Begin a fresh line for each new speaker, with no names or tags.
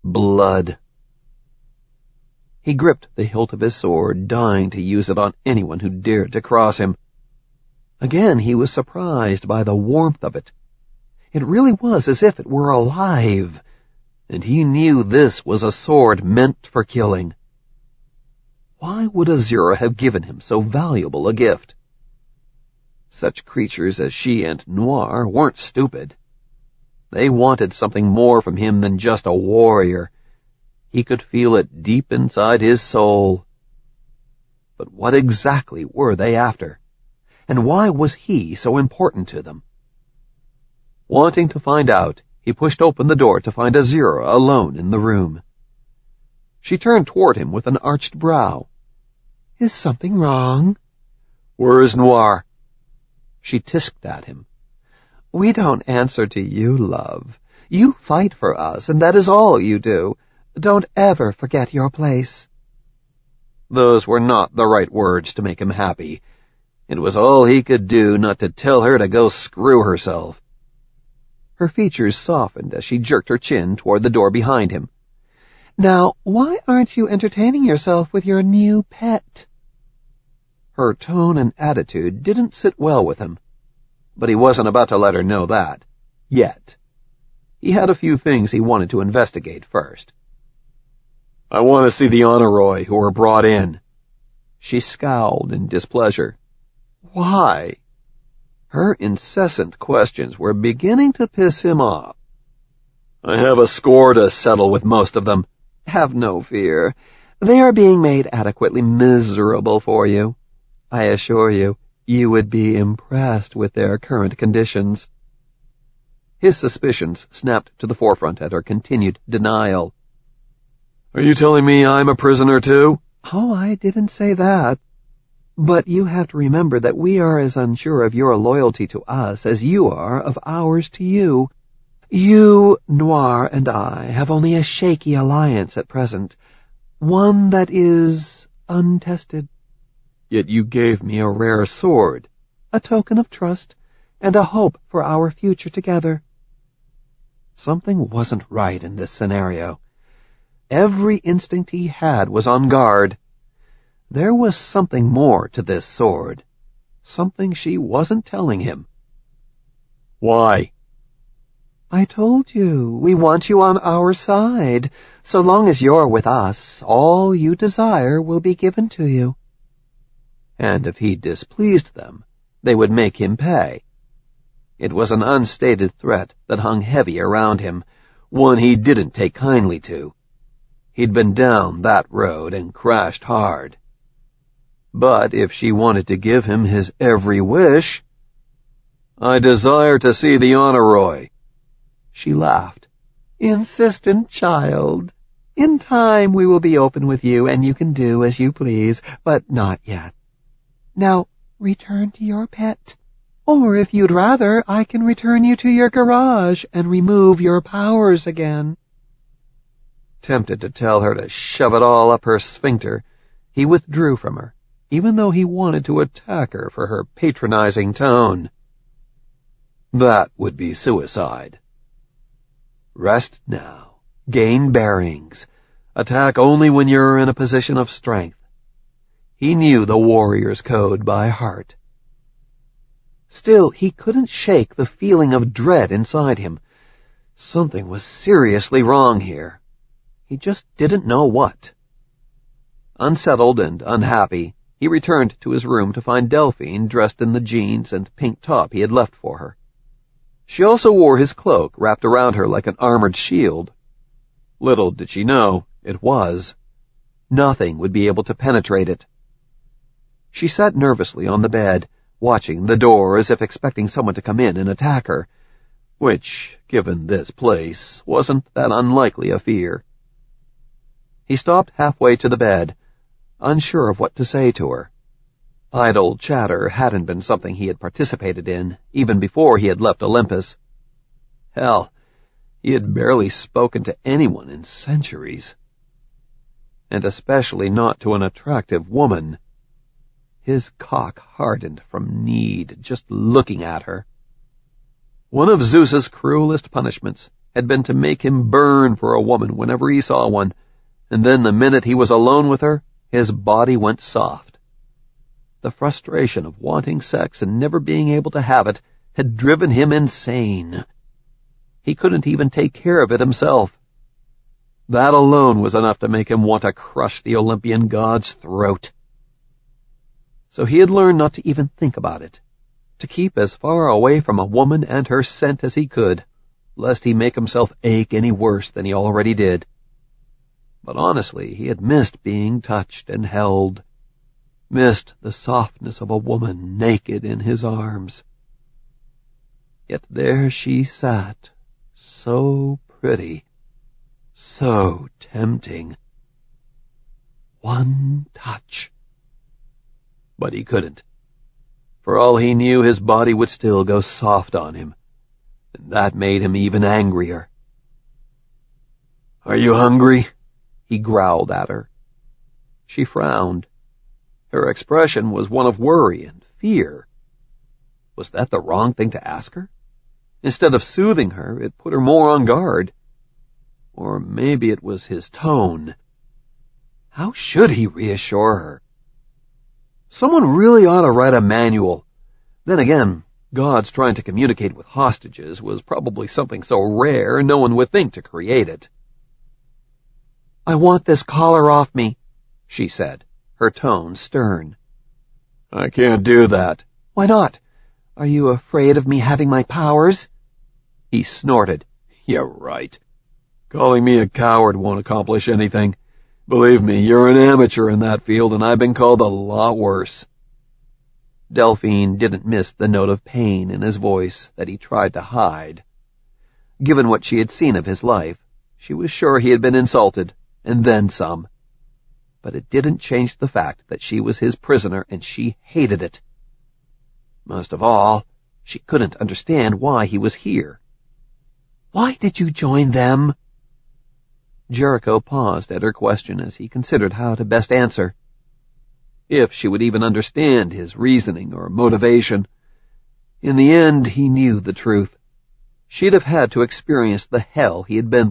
blood. He gripped the hilt of his sword, dying to use it on anyone who dared to cross him. Again he was surprised by the warmth of it. It really was as if it were alive, and he knew this was a sword meant for killing. Why would Azura have given him so valuable a gift? Such creatures as she and Noir weren't stupid. They wanted something more from him than just a warrior. He could feel it deep inside his soul. But what exactly were they after? And why was he so important to them? Wanting to find out, he pushed open the door to find Azura alone in the room. She turned toward him with an arched brow. "Is something wrong?" "Where's Noir?" She tisked at him. "We don't answer to you, love. You fight for us, and that is all you do. Don't ever forget your place." Those were not the right words to make him happy. It was all he could do not to tell her to go screw herself. Her features softened as she jerked her chin toward the door behind him. "Now, why aren't you entertaining yourself with your new pet?" Her tone and attitude didn't sit well with him, but he wasn't about to let her know that, yet. He had a few things he wanted to investigate first. "I want to see the Honoroi who were brought in." She scowled in displeasure. Why? Her incessant questions were beginning to piss him off. "I have a score to settle with most of them." "Have no fear. They are being made adequately miserable for you. I assure you, you would be impressed with their current conditions." His suspicions snapped to the forefront at her continued denial. "Are you telling me I'm a prisoner too?" "Oh, I didn't say that. But you have to remember that we are as unsure of your loyalty to us as you are of ours to you. You, Noir, and I have only a shaky alliance at present, one that is untested. Yet you gave me a rare sword, a token of trust, and a hope for our future together." Something wasn't right in this scenario. Every instinct he had was on guard. There was something more to this sword, something she wasn't telling him. "Why?" "I told you, we want you on our side. So long as you're with us, all you desire will be given to you." And if he displeased them, they would make him pay. It was an unstated threat that hung heavy around him, one he didn't take kindly to. He'd been down that road and crashed hard. But if she wanted to give him his every wish— "I desire to see the Honoroi." She laughed. "Insistent child. In time we will be open with you, and you can do as you please, but not yet. Now, return to your pet. Or if you'd rather, I can return you to your garage and remove your powers again." Tempted to tell her to shove it all up her sphincter, he withdrew from her, even though he wanted to attack her for her patronizing tone. That would be suicide. Rest now, gain bearings, attack only when you're in a position of strength. He knew the warrior's code by heart. Still, he couldn't shake the feeling of dread inside him. Something was seriously wrong here. He just didn't know what. Unsettled and unhappy, he returned to his room to find Delphine dressed in the jeans and pink top he had left for her. She also wore his cloak wrapped around her like an armored shield. Little did she know it was. Nothing would be able to penetrate it. She sat nervously on the bed, watching the door as if expecting someone to come in and attack her, which, given this place, wasn't that unlikely a fear. He stopped halfway to the bed, unsure of what to say to her. Idle chatter hadn't been something he had participated in, even before he had left Olympus. Hell, he had barely spoken to anyone in centuries. And especially not to an attractive woman. His cock hardened from need just looking at her. One of Zeus's cruelest punishments had been to make him burn for a woman whenever he saw one, and then the minute he was alone with her, his body went soft. The frustration of wanting sex and never being able to have it had driven him insane. He couldn't even take care of it himself. That alone was enough to make him want to crush the Olympian god's throat. So he had learned not to even think about it, to keep as far away from a woman and her scent as he could, lest he make himself ache any worse than he already did. But honestly, he had missed being touched and held, missed the softness of a woman naked in his arms. Yet there she sat, so pretty, so tempting. One touch. But he couldn't. For all he knew, his body would still go soft on him, and that made him even angrier. "Are you hungry?" he growled at her. She frowned. Her expression was one of worry and fear. Was that the wrong thing to ask her? Instead of soothing her, it put her more on guard. Or maybe it was his tone. How should he reassure her? Someone really ought to write a manual. Then again, gods trying to communicate with hostages was probably something so rare no one would think to create it. "I want this collar off me," she said, her tone stern. "I can't do that." "Why not? Are you afraid of me having my powers?" He snorted. "Yeah, right. Calling me a coward won't accomplish anything. Believe me, you're an amateur in that field, and I've been called a lot worse." Delphine didn't miss the note of pain in his voice that he tried to hide. Given what she had seen of his life, she was sure he had been insulted, and then some. But it didn't change the fact that she was his prisoner, and she hated it. Most of all, she couldn't understand why he was here. "Why did you join them?" Jericho paused at her question as he considered how to best answer. If she would even understand his reasoning or motivation. In the end, he knew the truth. She'd have had to experience the hell he had been